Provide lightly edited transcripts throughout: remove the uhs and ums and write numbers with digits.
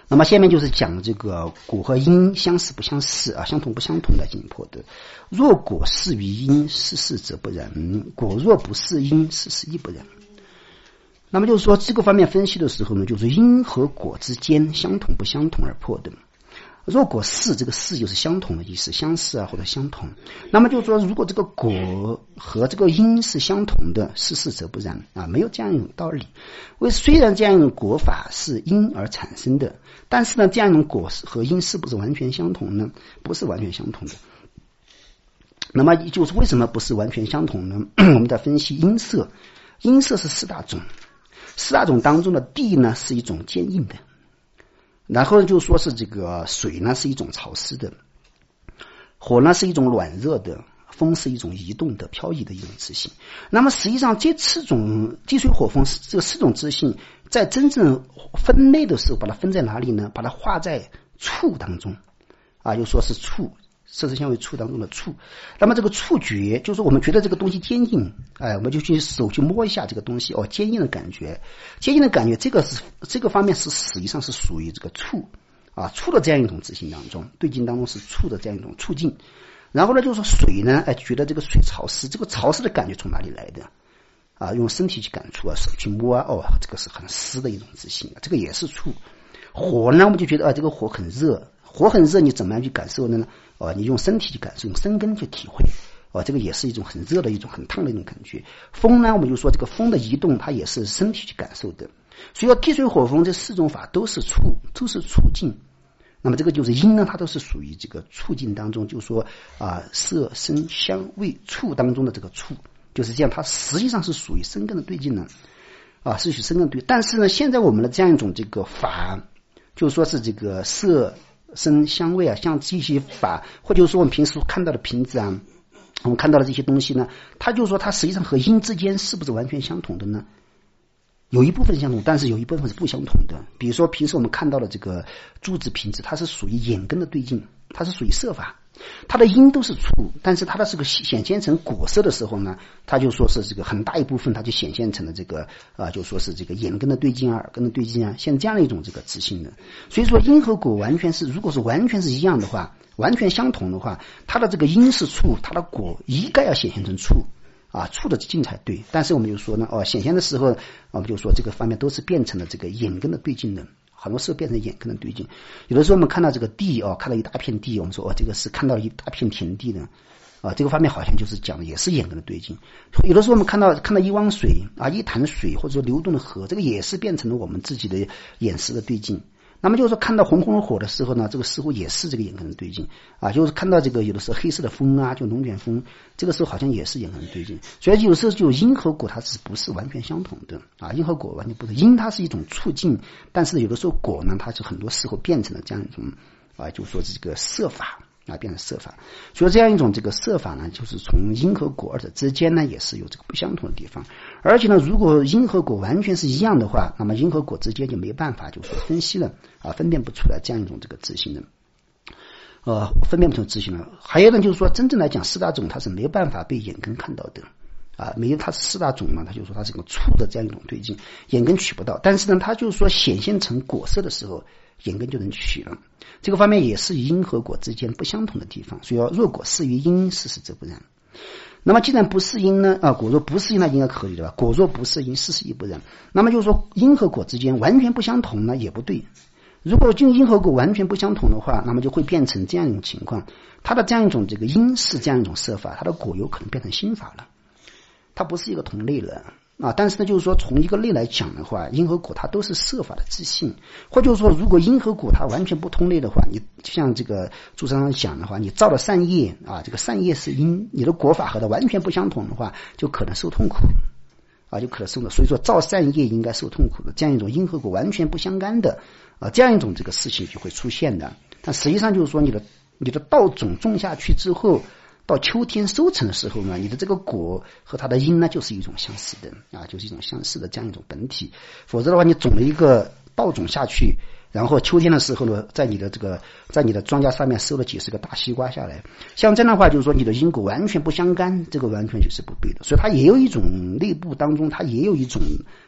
那么下面就是讲这个果和因相似不相似啊，相同不相同来进行破的。若果似于因，是事则不然；果若不是因，是事亦不然。那么就是说这个方面分析的时候呢，就是因和果之间相同不相同而破的。若果是，这个是就是相同的意思，相似啊或者相同。那么就是说，如果这个果和这个因是相同的，是事则不然啊，没有这样一种道理。虽然这样一种果法是因而产生的，但是呢，这样一种果和因是不是完全相同呢？不是完全相同的。那么就是为什么不是完全相同呢？我们在分析音色，音色是四大种，四大种当中的地呢是一种坚硬的。然后就说是这个水呢是一种潮湿的，火呢是一种暖热的，风是一种移动的飘逸的一种质性。那么实际上这四种地水火风这四种质性在真正分类的时候，把它分在哪里呢？把它划在触当中啊，又说是触，色香味触当中的触。那么这个触觉就是我们觉得这个东西坚硬，我们就去手去摸一下这个东西，坚硬的感觉，坚硬的感觉，这个方面是实际上是属于这个触啊，触的这样一种质性当中，对境当中是触的这样一种触境。然后呢，就是说水呢，觉得这个水潮湿，这个潮湿的感觉从哪里来的啊？用身体去感触啊，手去摸啊，这个是很湿的一种质性，这个也是触。火呢，我们就觉得这个火很热，火很热，你怎么样去感受呢？你用身体去感受，用身根去体会，这个也是一种很热的一种很烫的一种感觉。风呢，我们就说这个风的移动，它也是身体去感受的。所以说地水火风这四种法都是触，都是触境。那么这个就是因呢，它都是属于这个触境当中，就是说色声香味触当中的这个触，就是这样，它实际上是属于身根的对境呢，是属于身根对。但是呢，现在我们的这样一种这个法，就是说是这个色声香味啊，像这些法，或者说我们平时看到的瓶子啊，我们看到的这些东西呢，它就是说它实际上和因之间是不是完全相同的呢？有一部分相同，但是有一部分是不相同的。比如说平时我们看到的这个珠子瓶子，它是属于眼根的对境，它是属于色法，它的因都是触，但是它的这个显现成果色的时候呢，它就说是这个很大一部分它就显现成了这个就说是这个眼根的对境啊，耳根的对境啊，像这样的一种这个质性的。所以说因和果完全是，如果是完全是一样的话，完全相同的话，它的这个因是触，它的果一概要显现成触触的境才对。但是我们就说呢，显现的时候，我们就说这个方面都是变成了这个眼根的对境的，很多时候变成眼根的对境。有的时候我们看到这个地看到一大片地，我们说这个是看到一大片田地的这个方面好像就是讲的也是眼根的对境。有的时候我们看到一汪水一潭水，或者说流动的河，这个也是变成了我们自己的眼识的对境。那么就是说看到红红的火的时候呢，这个似乎也是这个眼根的对境就是看到这个有的时候黑色的风就龙卷风，这个时候好像也是眼根的对境。所以有时候就因和果它是不是完全相同的因和果完全不同。因它是一种促进，但是有的时候果呢，它是很多时候变成了这样一种就是说这个色法变成色法。所以这样一种这个色法呢，就是从因和果二者之间呢也是有这个不相同的地方。而且呢，如果因和果完全是一样的话，那么因和果之间就没办法就是说分析了分辨不出来这样一种这个质性的分辨不出质性了。还有呢，就是说真正来讲四大种它是没有办法被眼根看到的没有，它是四大种嘛，它就说它是个触的这样一种对境，眼根取不到。但是呢，它就是说显现成果色的时候，眼根就能取了。这个方面也是因和果之间不相同的地方。所以说，若果是于因，是事则不然。那么既然不是因呢果若不是因，那应该可以对吧？果若不是因，是事亦不然。那么就是说因和果之间完全不相同呢，也不对。如果就因和果完全不相同的话，那么就会变成这样一种情况，它的这样一种这个因是这样一种色法，它的果有可能变成心法了，它不是一个同类了但是呢，就是说从一个类来讲的话，因和果它都是色法的自性，或者说如果因和果它完全不同类的话，你就像这个注释上讲的话，你造了善业这个善业是因，你的果法和它完全不相同的话，就可能受痛苦就可能受的。所以说造善业应该受痛苦的，这样一种因和果完全不相干的这样一种这个事情就会出现的。但实际上就是说你的稻种种下去之后，到秋天收成的时候呢，你的这个果和它的因呢就是一种相似的就是一种相似的这样一种本体。否则的话，你种了一个稻种下去，然后秋天的时候呢，在你的庄稼上面收了几十个大西瓜下来，像这样的话就是说你的因果完全不相干，这个完全就是不对的。所以它也有一种内部当中它也有一种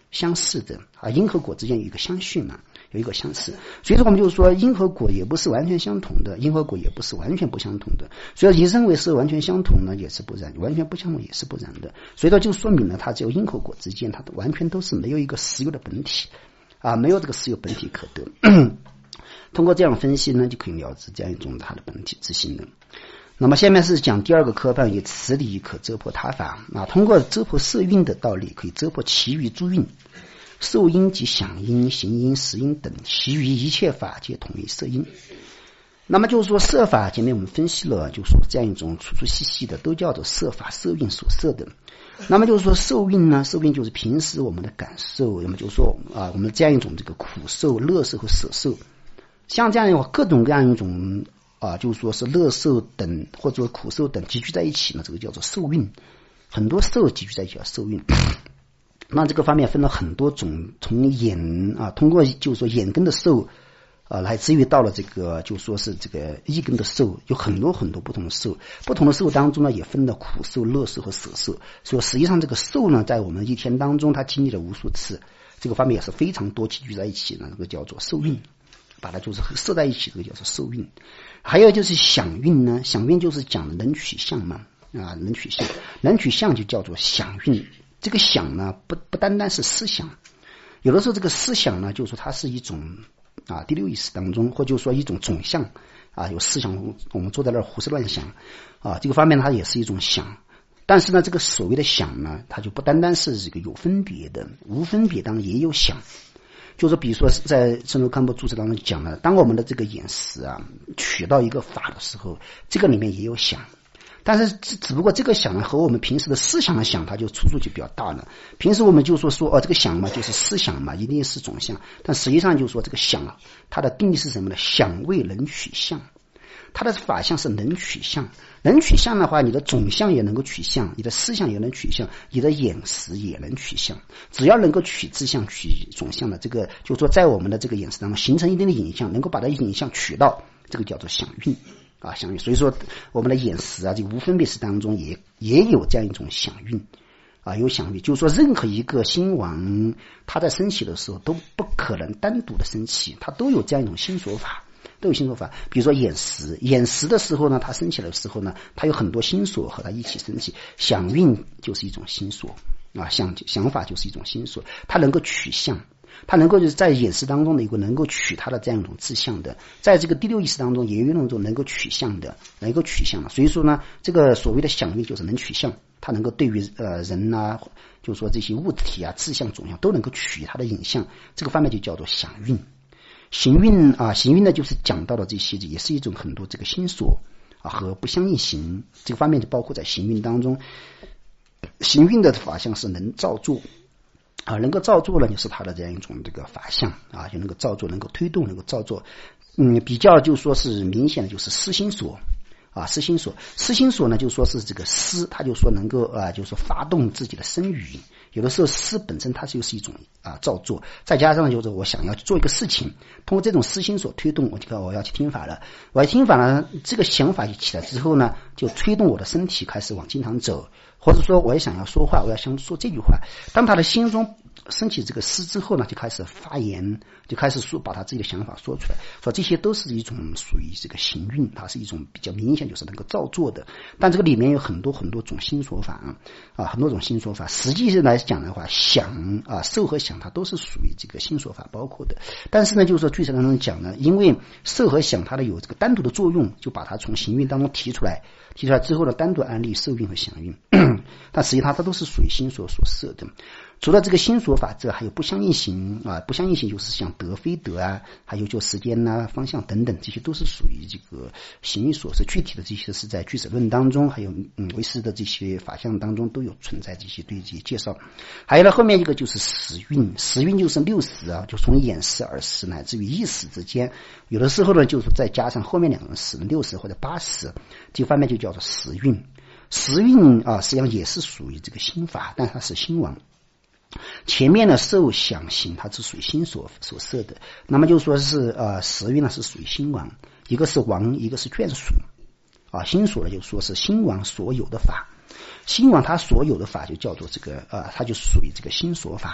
相似的啊，因和果之间有一个相续嘛，有一个相似。所以说我们就是说因和果也不是完全相同的，因和果也不是完全不相同的。所以你认为是完全相同呢，也是不然；完全不相同也是不然的。所以说就说明了它只有因和果之间，它完全都是没有一个实有的本体啊，没有这个实有本体可得。通过这样分析呢，就可以了知这样一种它的本体之性的。那么下面是讲第二个科判，以此理可遮破他法啊。通过遮破色蕴的道理，可以遮破其余诸蕴，受因及想因、行因、识因等，其余一切法皆统为色因。那么就是说色法，前面我们分析了，就是说这样一种粗粗细细的都叫做色法，色蕴所摄的。那么就是说受蕴呢，受蕴就是平时我们的感受，那么就是说我们这样一种这个苦受、乐受和舍受，像这样各种各样一种就是说是乐受等或者苦受等集聚在一起呢，这个叫做受蕴。很多受集聚在一起叫受蕴。那这个方面分了很多种，从眼通过就是说眼根的受来至于到了这个就说是这个意根的受，有很多很多不同的受。不同的受当中呢，也分了苦受、乐受和舍受。所以实际上这个受呢，在我们一天当中，它经历了无数次，这个方面也是非常多集聚在一起呢，这个叫做受蕴。把它就是摄在一起，这个叫做受蕴。还有就是想蕴呢，想蕴就是讲能取相嘛，能取相，能取相就叫做想蕴。这个想呢，不单单是思想，有的时候这个思想呢，就是说它是一种第六意识当中，或就是说一种总相有思想，我们坐在那儿胡思乱想这个方面它也是一种想。但是呢，这个所谓的想呢，它就不单单是这个有分别的，无分别当然也有想。就是比如说在圣罗堪波注释当中讲了，当我们的这个眼识取到一个法的时候，这个里面也有想，但是只不过这个想呢和我们平时的思想的想，它就出入就比较大了。平时我们就说这个想嘛就是思想嘛，一定是总相，但实际上就是说这个想它的定义是什么呢？想谓能取相，它的法相是能取相。能取相的话，你的总相也能够取相，你的思想也能取相，你的眼识也能取相。只要能够取自相、取总相的，这个就是说在我们的这个眼识当中形成一定的影像，能够把它影像取到，这个叫做想蕴想蕴。所以说我们的眼识这个无分别识当中也有这样一种想蕴有想蕴。就是说任何一个心王，它在升起的时候都不可能单独的升起，它都有这样一种心所法。都有心所法。比如说眼识的时候呢，它升起来的时候呢，它有很多心所和它一起升起。想蕴就是一种心所想法就是一种心所，它能够取相，它能够就是在眼识当中的一个能够取它的这样一种自相的，在这个第六意识当中也有那种能够取相的。所以说呢，这个所谓的想蕴就是能取相，它能够对于人就是说这些物体自相总相都能够取它的影像，这个方面就叫做想蕴。行蕴行蕴呢就是讲到了这些，也是一种很多这个心所和不相应行，这个方面就包括在行蕴当中。行蕴的法相是能造作能够造作呢，就是它的这样一种这个法相就能够造作，能够推动，能够造作。比较就说是明显的就是思心所思心所呢，就说是这个思，它就说能够就是说发动自己的身语。有的时候思本身它就是一种造作，再加上就是我想要做一个事情，通过这种思心所推动，我要去听法了，我要听法了，这个想法起来之后呢，就推动我的身体开始往经堂走，或者说我也想要说话，我要想说这句话。当他的心中升起这个思之后呢，就开始发言，就开始说把他自己的想法说出来，说这些都是一种属于这个行蕴，它是一种比较明显就是能够造作的。但这个里面有很多很多种心所法很多种心所法。实际上来讲的话，想受和想它都是属于这个心所法包括的。但是呢，就是说据当中讲呢，因为受和想它的有这个单独的作用，就把它从行蕴当中提出来之后呢，单独安立受蕴和想蕴但实际它都是属于心所摄的。除了这个心所法之外，还有不相应行不相应行就是像得非得还有就时间方向等等，这些都是属于这个行蕴所摄。具体的这些是在俱舍论当中，还有唯识的这些法相当中都有存在这些对这些介绍。还有呢，后面一个就是识蕴，识蕴就是六识就从眼识、耳识乃至于意识之间，有的时候呢就是再加上后面两个识，六识或者八识，这方面就叫做识蕴。识蕴实际上也是属于这个心法，但它是心王。前面的受想行它是属于心所摄的，那么就说是识蕴呢是属于心王，一个是王，一个是眷属心所呢就说是心王所有的法，心王它所有的法就叫做这个它就属于这个心所法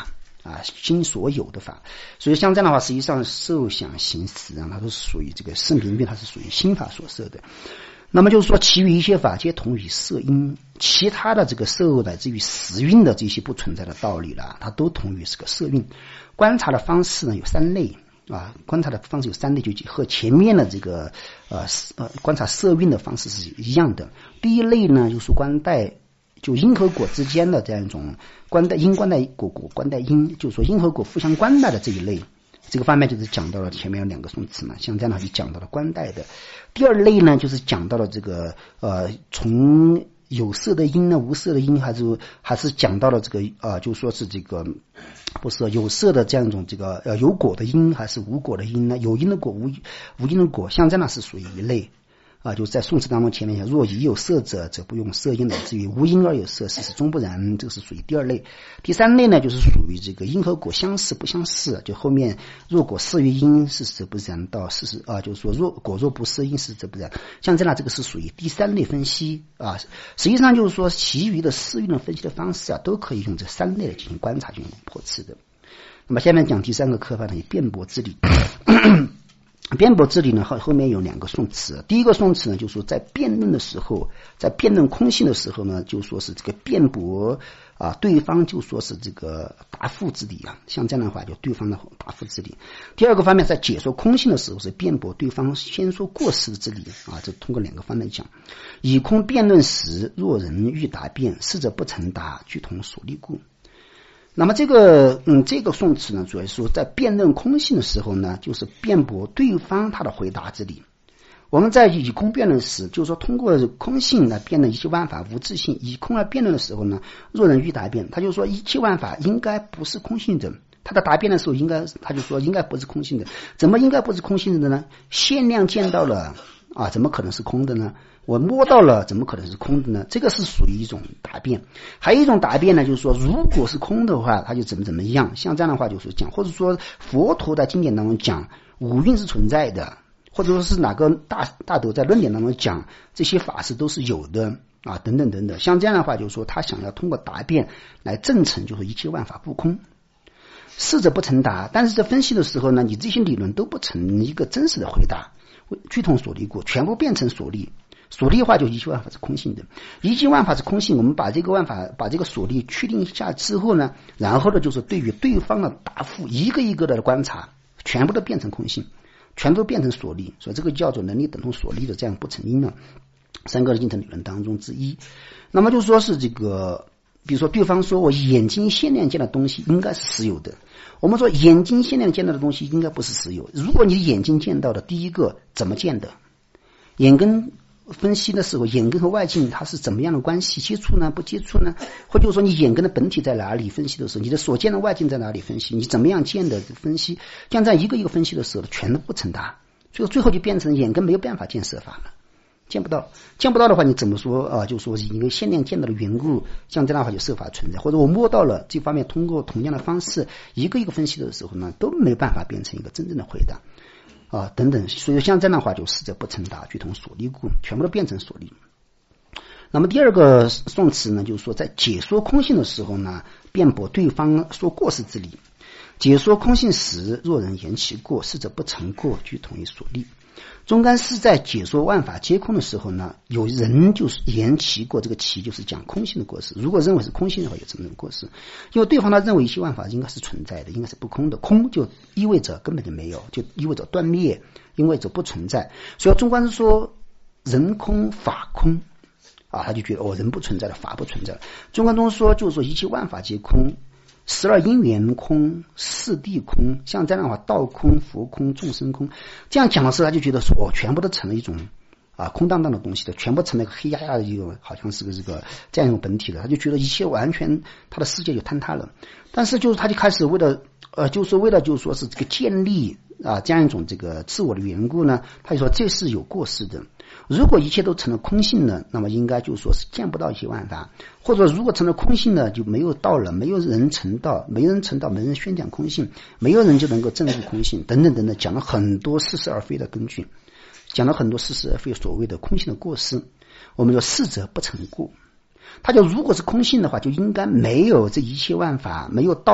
心所有的法。所以像这样的话，实际上受想行识它都是属于这个圣明病，它是属于心法所摄的。那么就是说，其余一些法皆同于色因，其他的这个受乃至于时运的这些不存在的道理了，它都同于是个色运。观察的方式呢有三类观察的方式有三类，就和前面的这个观察色运的方式是一样的。第一类呢，就是观待就因和果之间的这样一种观待因、观待果、果观待因，就是说因和果互相观待的这一类。这个方面就是讲到了前面有两个宋词嘛，像这样的就讲到了观待的。第二类呢，就是讲到了这个从有色的因呢，无色的因，还是讲到了这个就说是这个不是有色的这样一种这个有果的因还是无果的因呢？有因的果无因的果，像这样是属于一类。就是在宋词当中前面讲，若已有色者，则不用色因，乃至于无因而有色，事实终不然，这个是属于第二类。第三类呢，就是属于这个因和果相似不相似，就后面若果似于因，事实则不然，到事实就是说果若不似因，事实则不然。像这样这个是属于第三类分析实际上就是说，其余的四运的分析的方式都可以用这三类来进行观察，进行破斥的。那么下面讲第三个科法呢，辩驳之理。辩驳之理呢，后面有两个宋词。第一个宋词呢，就是说在辩论的时候，在辩论空性的时候呢，就说是这个辩驳对方就说是这个答复之理像这样的话就对方的答复之理。第二个方面，在解说空性的时候是辩驳对方先说过失之理这通过两个方面讲。以空辩论时，若人欲答辩，师者不曾答，俱同所立故。那么这个宋词呢，主要是说在辩论空性的时候呢，就是辩驳对方他的回答之理。我们在以空辩论时，就是说通过空性来辩论一切万法无自性。以空来辩论的时候呢，若人欲答辩，他就说一切万法应该不是空性的。他的答辩的时候他就说应该不是空性的。怎么应该不是空性的呢？限量见到了怎么可能是空的呢？我摸到了，怎么可能是空的呢？这个是属于一种答辩。还有一种答辩呢，就是说如果是空的话，它就怎么样。像这样的话就是讲，或者说佛陀在经典当中讲五蕴是存在的，或者说是哪个大德在论点当中讲这些法是都是有的等等等等。像这样的话就是说他想要通过答辩来证成就是一切万法不空。师者不曾答，但是在分析的时候呢，你这些理论都不成一个真实的回答，俱同所立故，全部变成所立。所立的话就一切万法是空性的，一切万法是空性。我们把这个所立确定一下之后呢，然后呢就是对于对方的答复一个一个的观察，全部都变成空性，全都变成所立。所以这个叫做能力等同所立的这样不成因三个进程理论当中之一。那么就说是这个，比如说对方说我眼睛限量见的东西应该是实有的，我们说眼睛限量见到的东西应该不是实有。如果你眼睛见到的，第一个怎么见的？眼根分析的时候，眼根和外境它是怎么样的关系？接触呢？不接触呢？或者说你眼根的本体在哪里？分析的时候，你的所见的外境在哪里？分析你怎么样见的？分析这样在一个一个分析的时候，全都不成答，最后就变成眼根没有办法见色法了，见不到的话，你怎么说就说因为限量见到的缘故，像这样的话就色法存在，或者我摸到了这方面，通过同样的方式一个一个分析的时候呢，都没有办法变成一个真正的回答。等等，所以像这样的话就师者不曾答，俱同所立故，全部都变成所立。那么第二个宋词呢，就是说在解说空性的时候呢，辩驳对方说过失之理。解说空性时，若人言其过，师者不曾过，俱同于所立。中观是在解说万法皆空的时候呢，有人就是言其过，这个其就是讲空性的过失。如果认为是空性的话，有这么种过失，因为对方他认为一切万法应该是存在的，应该是不空的，空就意味着根本就没有，就意味着断灭，意味着不存在。所以中观是说人空法空他就觉得人不存在了，法不存在了。中观中说就是说一切万法皆空，十二因缘空，四谛空，像这样的话，道空、佛空、众生空，这样讲的时候，他就觉得说全部都成了一种空荡荡的东西的，全部成了一个黑压压的一个，好像是个这样一种本体的，他就觉得一切完全他的世界就坍塌了。但是就是他就开始为了就是说是这个建立这样一种这个自我的缘故呢，他就说这是有过失的。如果一切都成了空性呢，那么应该就是说是见不到一些万法，或者如果成了空性呢，就没有道了，没有人成道，没人成道，没人宣讲空性，没有人就能够证悟空性，等等等等，讲了很多似是而非的根据，讲了很多似是而非所谓的空性的过失。我们说是者不成过，他就如果是空性的话，就应该没有这一切万法，没有道，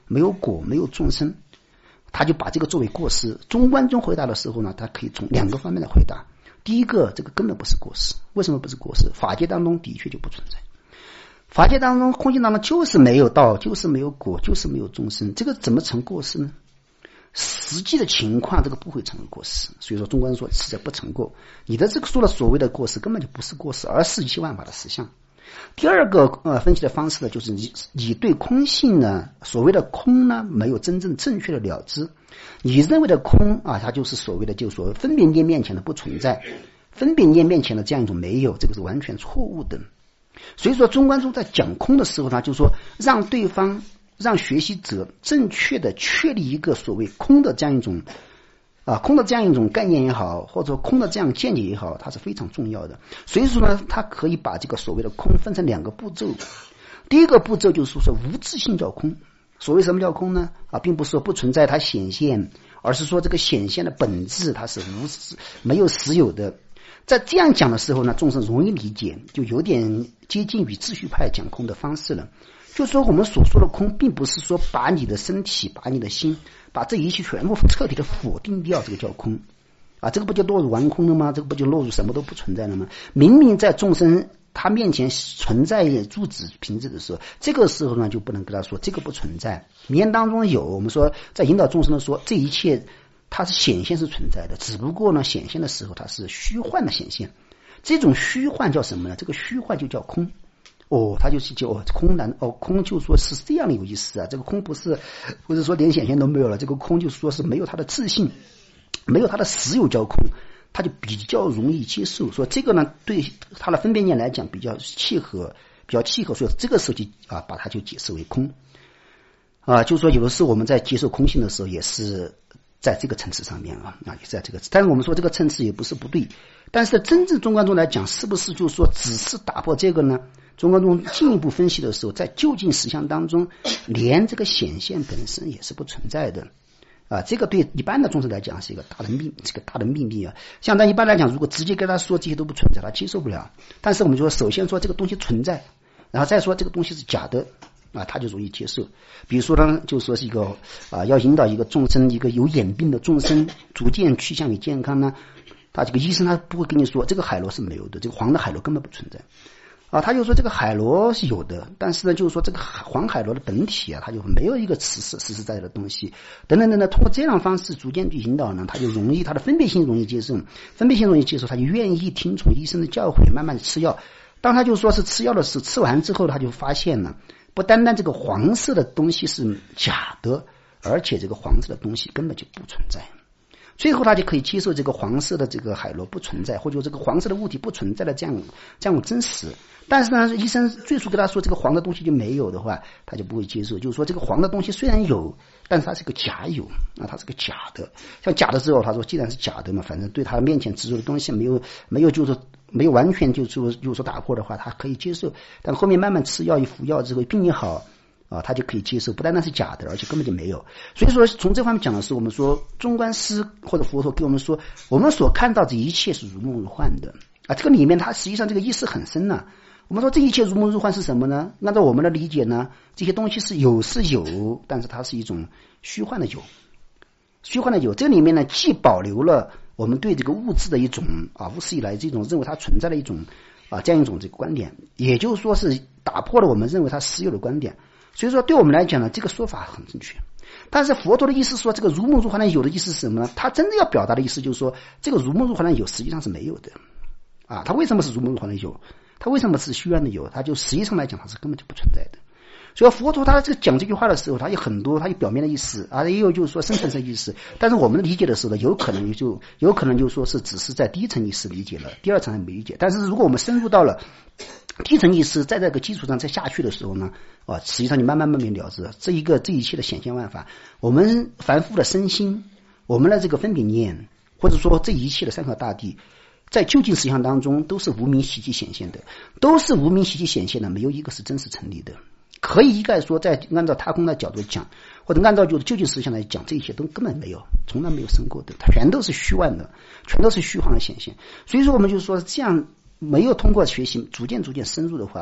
没有果，没有众生，他就把这个作为过失。中观中回答的时候呢，他可以从两个方面来回答。第一个，这个根本不是过失。为什么不是过失？法界当中的确就不存在，法界当中空性当中就是没有道，就是没有果，就是没有众生，这个怎么成过失呢？实际的情况这个不会成为过失，所以说中观说实在不成过。你的这个说的所谓的过失根本就不是过失，而是一切万法的实相。第二个分析的方式呢，就是你对空性呢，所谓的空呢没有真正正确的了知。你认为的空啊，它就是所谓的就是说分别念面前的不存在，分别念面前的这样一种没有，这个是完全错误的。所以说中观中在讲空的时候呢，就是说让学习者正确的确立一个所谓空的这样一种空的这样一种概念也好，或者说空的这样见解也好，它是非常重要的。所以说呢，它可以把这个所谓的空分成两个步骤。第一个步骤就是说无自性叫空。所谓什么叫空呢？并不是说不存在它显现，而是说这个显现的本质它是没有实有的。在这样讲的时候呢，众生容易理解，就有点接近于秩序派讲空的方式了。就是说我们所说的空，并不是说把你的身体、把你的心、把这一切全部彻底的否定掉，这个叫空这个不就落入完空了吗？这个不就落入什么都不存在了吗？明明在众生他面前存在诸子凭质的时候，这个时候呢就不能跟他说这个不存在。名言当中有，我们说在引导众生的说，这一切它是显现是存在的，只不过呢显现的时候它是虚幻的显现。这种虚幻叫什么呢？这个虚幻就叫空。它就是叫空难空就说是这样的有意思这个空不是说连显现都没有了，这个空就说是没有它的自性，没有它的实有叫空，它就比较容易接受。说这个呢对它的分辨念来讲比较契合，所以这个时候就把它就解释为空就是说有的时候我们在接受空性的时候也是在这个层次上面也在这个，但是我们说这个层次也不是不对，但是真正中观中来讲，是不是就是说只是打破这个呢？中观中进一步分析的时候，在究竟实相当中，连这个显现本身也是不存在的这个对一般的众生来讲是一个大的秘密像他一般来讲，如果直接跟他说这些都不存在，他接受不了。但是我们就说，首先说这个东西存在，然后再说这个东西是假的他就容易接受。比如说呢，就说是一个要引导一个众生，一个有眼病的众生逐渐趋向于健康呢，他这个医生他不会跟你说这个海螺是没有的，这个黄的海螺根本不存在他就说这个海螺是有的，但是呢就是说这个黄海螺的本体它就没有一个实实在的东西等等等等。通过这样的方式逐渐去引导呢，他就容易，他的分别性容易接受，他就愿意听从医生的教诲，慢慢吃药。当他就说是吃药的时候，吃完之后他就发现了，不单单这个黄色的东西是假的，而且这个黄色的东西根本就不存在。最后他就可以接受这个黄色的这个海螺不存在，或者这个黄色的物体不存在的这样真实。但是呢，医生最初跟他说这个黄的东西就没有的话，他就不会接受。就是说这个黄的东西虽然有，但是它是个假有它是个假的。像假的之后，他说既然是假的嘛，反正对他面前执着的东西没有就是没有完全就是说打破的话，他可以接受。但后面慢慢吃药一服药之后，病一好他就可以接受，不单单是假的，而且根本就没有。所以说从这方面讲的是，我们说中观师或者佛陀给我们说，我们所看到这一切是如梦如幻的这个里面它实际上这个意思很深我们说这一切如梦如幻是什么呢？按照我们的理解呢，这些东西是有，但是它是一种虚幻的有。这里面呢既保留了我们对这个物质的一种无始以来这种认为它存在的一种这样一种这个观点，也就是说是打破了我们认为它实有的观点。所以说对我们来讲呢，这个说法很正确。但是佛陀的意思说，这个如梦如幻的有的意思是什么呢？他真的要表达的意思就是说，这个如梦如幻的有实际上是没有的他为什么是如梦如幻的有？他为什么是虚幻的有？他就实际上来讲，他是根本就不存在的。所以佛陀他这个讲这句话的时候，他有很多，他有表面的意思也有就是说深层次意思。但是我们理解的时候呢，有可能就说是只是在第一层意识理解了，第二层还没理解。但是如果我们深入到了第一层意识，在这个基础上再下去的时候呢实际上你慢慢了知这一切的显现万法，我们凡夫的身心，我们的这个分别念，或者说这一切的三河大地，在究竟实相当中都是无明习气显现的，没有一个是真实成立的。可以一概说，在按照他空的角度讲，或者按照就究竟实相来讲，这一切都根本没有，从来没有生过的，它全都是虚幻的，全都是虚幻的显现。所以说我们就说这样没有通过学习逐渐深入的话，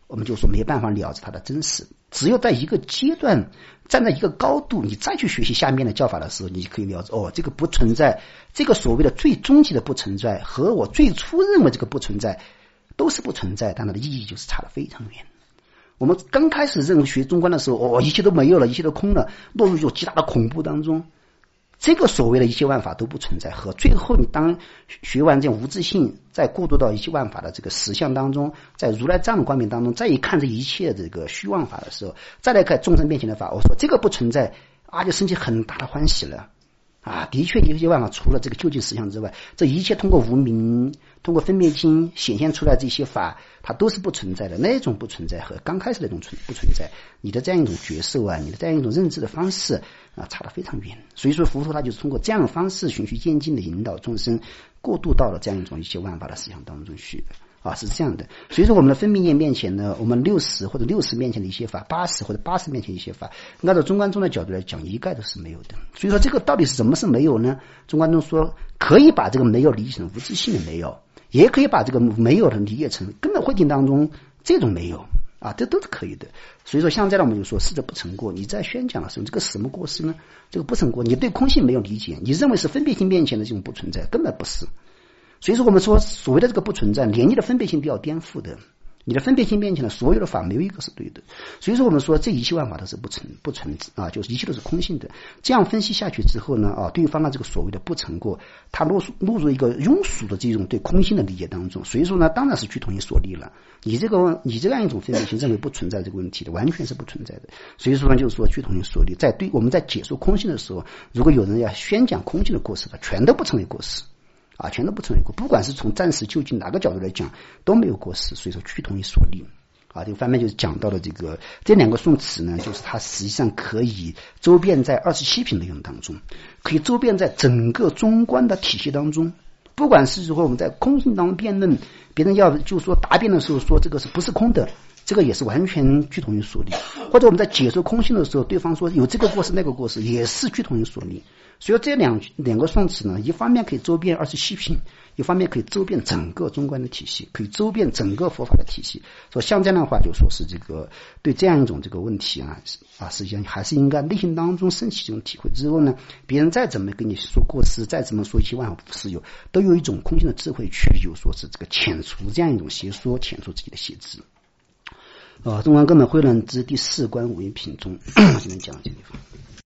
我们就说没办法了知它的真实。只有在一个阶段，站在一个高度，你再去学习下面的教法的时候，你可以了解这个不存在，这个所谓的最终极的不存在和我最初认为这个不存在都是不存在，但它的意义就是差得非常远。我们刚开始认为学中观的时候，一切都没有了，一切都空了，落入一种极大的恐怖当中。这个所谓的一切万法都不存在，和最后你当学完这无自性，再过渡到一切万法的这个实相当中，在如来藏的观念当中，再一看这一切这个虚妄法的时候，再来看众生面前的法，我说这个不存在就升起很大的欢喜了的确一切万法除了这个究竟实相之外，这一切通过无明，通过分别心显现出来这些法，它都是不存在的。那种不存在和刚开始那种不存在，你的这样一种觉受你的这样一种认知的方式差得非常远。所以说佛陀他就是通过这样的方式循序渐进的引导众生过渡到了这样一种一切万法的思想当中去是这样的。所以说我们的分别念面前呢，我们60或者60面前的一些法，80或者80面前的一些法，按照中观宗的角度来讲，一概都是没有的。所以说这个到底是什么是没有呢？中观宗说可以把这个没有理解成无自性的没有，也可以把这个没有的理解成根本慧定当中这种没有这都是可以的。所以说像这样我们就说逝者不成过，你在宣讲的时候，这个是什么过失呢？这个不成过，你对空性没有理解，你认为是分别性面前的这种不存在，根本不是。所以说我们说所谓的这个不存在，连你的分别性都要颠覆的，你的分别性面前的所有的法没有一个是对的。所以说我们说这一切万法都是不存就是一切都是空性的。这样分析下去之后呢对方的这个所谓的不成过，他落入一个庸俗的这种对空性的理解当中。所以说呢当然是趋同于所立了，你这样一种分别性认为不存在这个问题的，完全是不存在的。所以说呢就是说趋同于所立，我们在解说空性的时候，如果有人要宣讲空性的过失的，全都不成为过失全都不成为过，不管是从暂时究竟哪个角度来讲都没有过失。所以说趋同于所立这个方面就是讲到了这两个宋词呢，就是它实际上可以周遍在27品内容当中，可以周遍在整个中观的体系当中。不管是说我们在空性当中辩论，别人要就说答辩的时候说这个是不是空的，这个也是完全趋同于所立。或者我们在解说空性的时候，对方说有这个过失那个过失，也是趋同于所立。所以这两个宋词呢，一方面可以周遍27品，一方面可以周遍整个中观的体系，可以周遍整个佛法的体系。所以像这样的话，就说是这个对这样一种这个问题实际上还是应该内心当中升起这种体会之后呢，别人再怎么跟你说过失，再怎么说一些万法不实有，都有一种空性的智慧去就说是这个遣除这样一种邪说，遣除自己的邪知。中观根本慧论之第4观5品中，我今天讲这个地方。